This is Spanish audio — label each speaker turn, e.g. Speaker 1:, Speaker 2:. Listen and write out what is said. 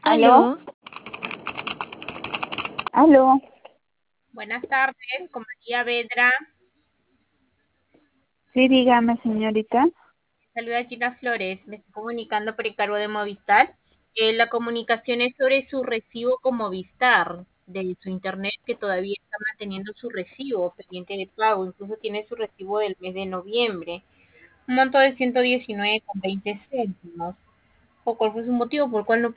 Speaker 1: ¿Aló?
Speaker 2: Aló,
Speaker 1: ¿Aló?
Speaker 2: buenas tardes, con María Vedra.
Speaker 1: Sí, dígame, señorita.
Speaker 2: Saluda Gina Flores. Me estoy comunicando por encargo de Movistar. La comunicación es sobre su recibo con Movistar, de su internet, que todavía está manteniendo su recibo pendiente de pago. Incluso tiene su recibo del mes de noviembre. Un monto de 119,20 céntimos. ¿O cuál fue su motivo por el cual no